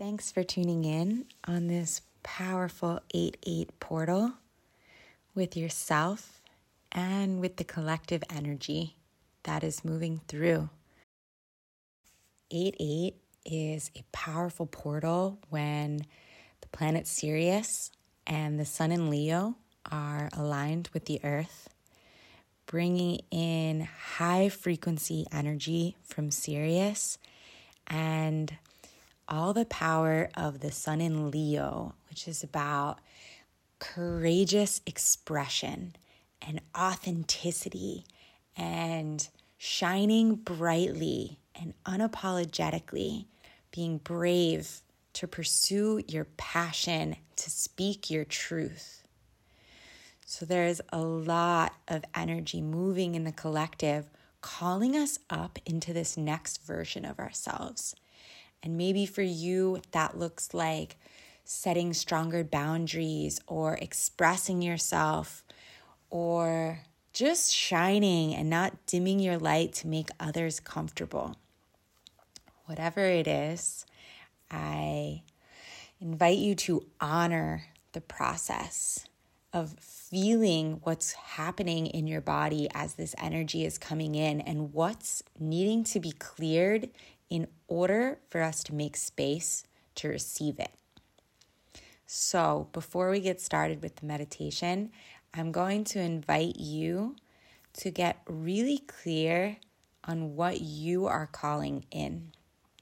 Thanks for tuning in on this powerful 8-8 portal with yourself and with the collective energy that is moving through. 8-8 is a powerful portal when the planet Sirius and the sun in Leo are aligned with the earth, bringing in high frequency energy from Sirius and all the power of the sun in Leo, which is about courageous expression and authenticity and shining brightly and unapologetically, being brave to pursue your passion, to speak your truth. So there's a lot of energy moving in the collective, calling us up into this next version of ourselves. And maybe for you, that looks like setting stronger boundaries or expressing yourself or just shining and not dimming your light to make others comfortable. Whatever it is, I invite you to honor the process of feeling what's happening in your body as this energy is coming in and what's needing to be cleared in order for us to make space to receive it. So before we get started with the meditation, I'm going to invite you to get really clear on what you are calling in.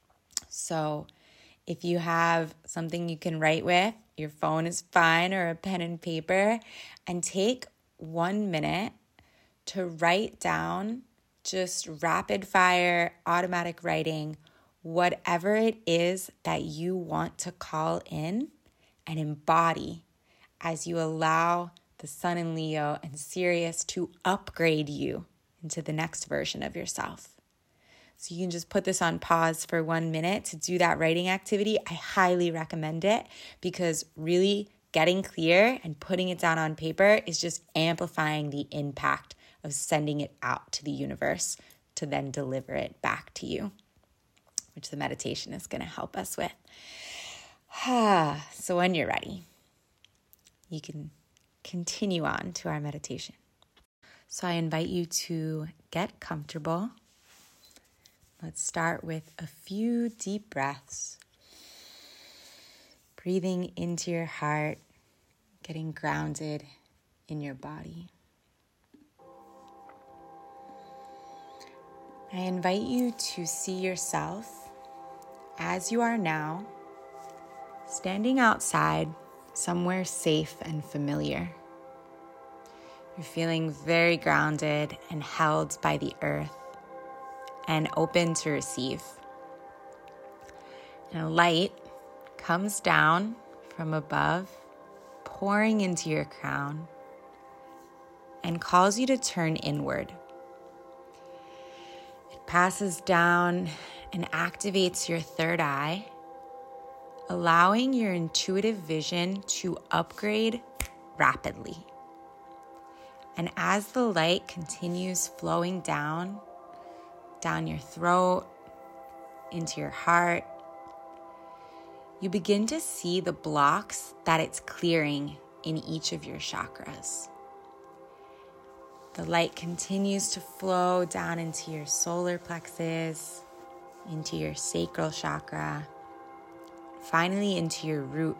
So if you have something you can write with, your phone is fine, or a pen and paper, and take 1 minute to write down, just rapid fire, automatic writing, whatever it is that you want to call in and embody as you allow the sun in Leo and Sirius to upgrade you into the next version of yourself. So you can just put this on pause for 1 minute to do that writing activity. I highly recommend it because really getting clear and putting it down on paper is just amplifying the impact of sending it out to the universe to then deliver it back to you, which the meditation is going to help us with. So when you're ready, you can continue on to our meditation. So I invite you to get comfortable. Let's start with a few deep breaths. Breathing into your heart, getting grounded in your body. I invite you to see yourself as you are now, standing outside somewhere safe and familiar. You're feeling very grounded and held by the earth and open to receive. And a light comes down from above, pouring into your crown, and calls you to turn inward. It passes down and activates your third eye, allowing your intuitive vision to upgrade rapidly. And as the light continues flowing down your throat, into your heart, you begin to see the blocks that it's clearing in each of your chakras. The light continues to flow down into your solar plexus, into your sacral chakra, finally into your root.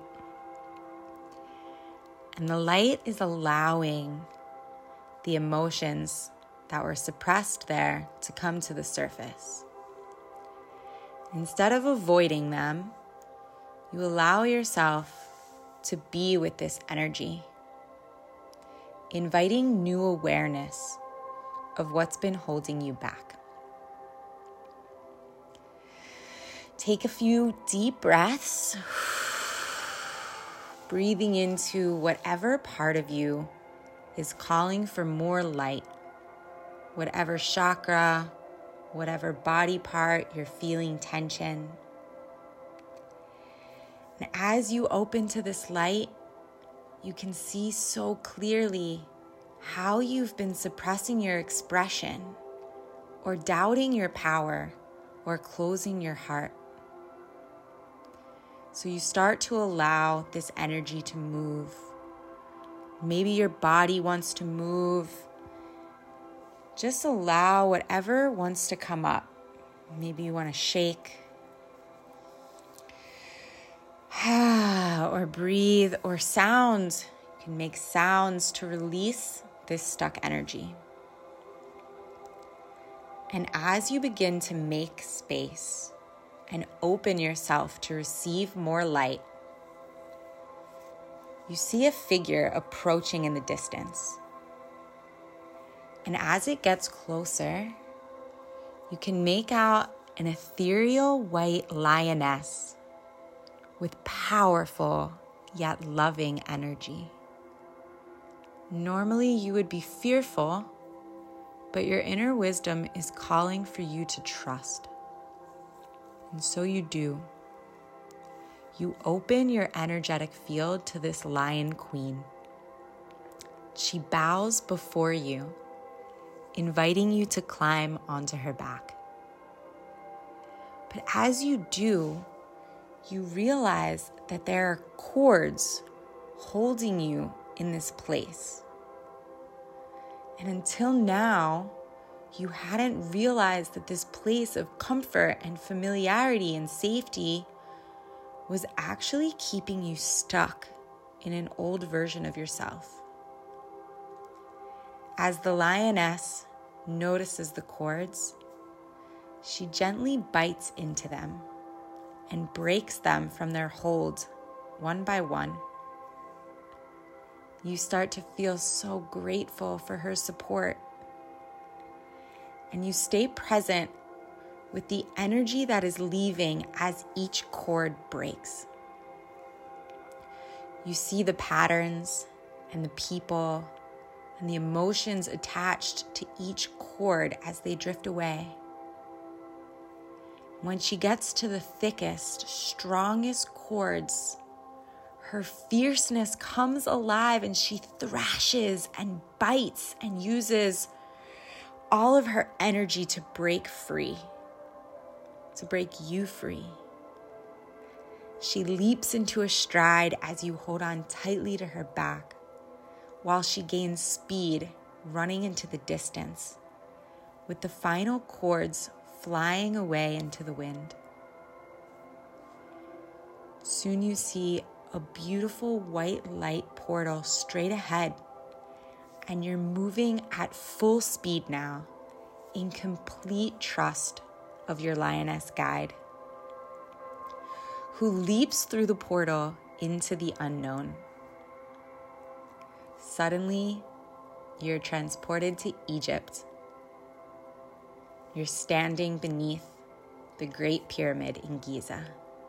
And the light is allowing the emotions that were suppressed there to come to the surface. Instead of avoiding them, you allow yourself to be with this energy, inviting new awareness of what's been holding you back. Take a few deep breaths, breathing into whatever part of you is calling for more light, whatever chakra, whatever body part you're feeling tension. And as you open to this light, you can see so clearly how you've been suppressing your expression or doubting your power or closing your heart. So you start to allow this energy to move. Maybe your body wants to move. Just allow whatever wants to come up. Maybe you want to shake, or breathe, or sound. You can make sounds to release this stuck energy. And as you begin to make space and open yourself to receive more light, you see a figure approaching in the distance. And as it gets closer, you can make out an ethereal white lioness with powerful yet loving energy. Normally you would be fearful, but your inner wisdom is calling for you to trust. And so you do. You open your energetic field to this lion queen. She bows before you, inviting you to climb onto her back. But as you do, you realize that there are cords holding you in this place. And until now, you hadn't realized that this place of comfort and familiarity and safety was actually keeping you stuck in an old version of yourself. As the lioness notices the cords, she gently bites into them and breaks them from their hold one by one. You start to feel so grateful for her support, and you stay present with the energy that is leaving as each cord breaks. You see the patterns and the people and the emotions attached to each cord as they drift away. When she gets to the thickest, strongest cords, her fierceness comes alive and she thrashes and bites and uses all of her energy to break free, to break you free. She leaps into a stride as you hold on tightly to her back, while she gains speed, running into the distance, with the final cords flying away into the wind. Soon you see a beautiful white light portal straight ahead, and you're moving at full speed now, in complete trust of your lioness guide, who leaps through the portal into the unknown. Suddenly, you're transported to Egypt. You're standing beneath the Great Pyramid in Giza.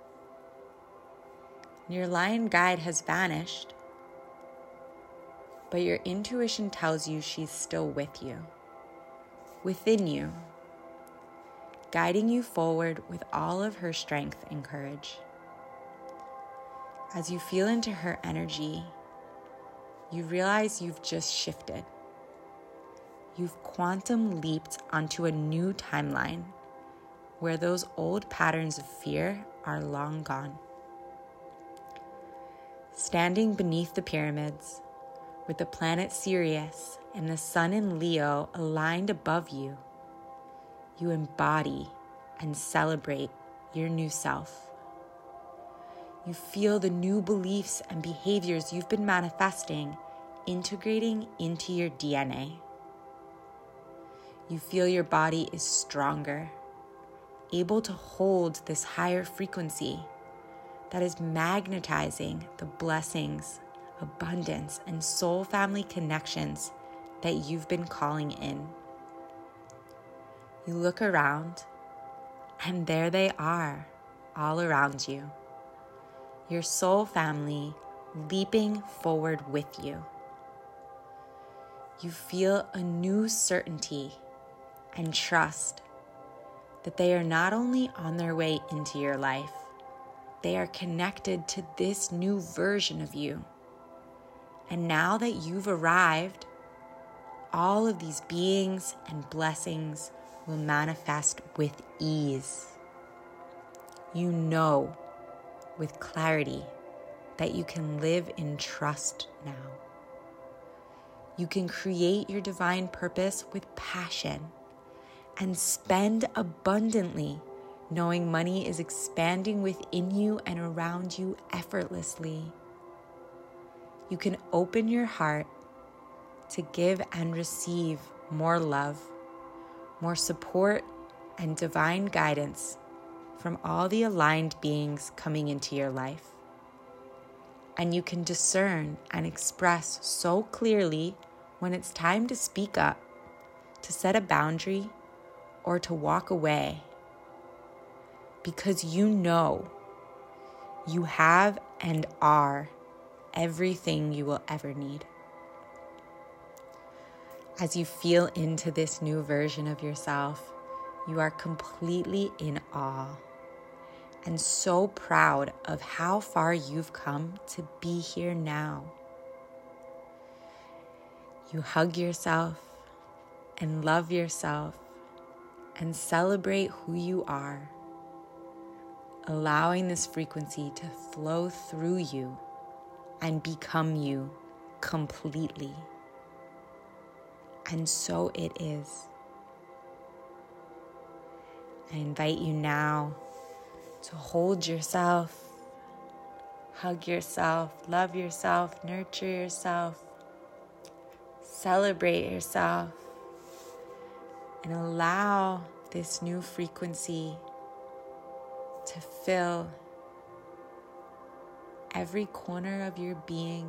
Your lion guide has vanished, but your intuition tells you she's still with you, within you, guiding you forward with all of her strength and courage. As you feel into her energy, you realize you've just shifted. You've quantum leaped onto a new timeline where those old patterns of fear are long gone. Standing beneath the pyramids, with the planet Sirius and the sun in Leo aligned above you, you embody and celebrate your new self. You feel the new beliefs and behaviors you've been manifesting integrating into your DNA. You feel your body is stronger, able to hold this higher frequency that is magnetizing the blessings, abundance, and soul family connections that you've been calling in. You look around, and there they are, all around you. Your soul family leaping forward with you. You feel a new certainty and trust that they are not only on their way into your life, they are connected to this new version of you. And now that you've arrived, all of these beings and blessings will manifest with ease. You know with clarity that you can live in trust now. You can create your divine purpose with passion and spend abundantly, knowing money is expanding within you and around you effortlessly. You can open your heart to give and receive more love, more support, and divine guidance from all the aligned beings coming into your life. And you can discern and express so clearly when it's time to speak up, to set a boundary, or to walk away. Because you know you have and are everything you will ever need. As you feel into this new version of yourself, you are completely in awe and so proud of how far you've come to be here now. You hug yourself and love yourself and celebrate who you are, allowing this frequency to flow through you and become you completely. And so it is. I invite you now to hold yourself, hug yourself, love yourself, nurture yourself, celebrate yourself, and allow this new frequency to fill every corner of your being,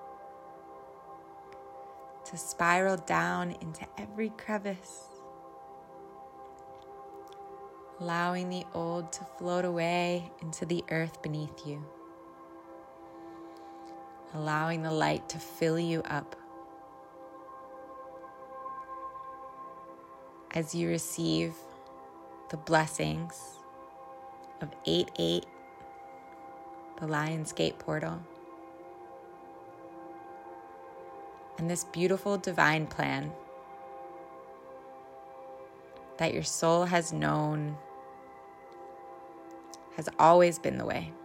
to spiral down into every crevice, allowing the old to float away into the earth beneath you, allowing the light to fill you up. As you receive the blessings of 8-8, the Lionsgate portal, and this beautiful divine plan that your soul has known has always been the way.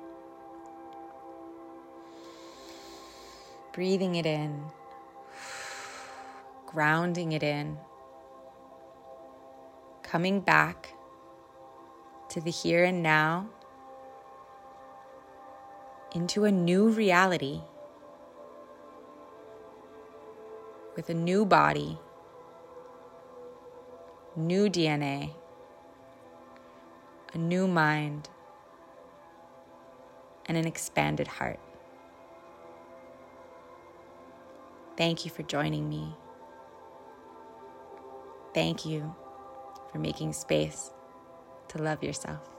Breathing it in, grounding it in, coming back to the here and now, into a new reality with a new body, new DNA, a new mind, and an expanded heart. Thank you for joining me. Thank you for making space to love yourself.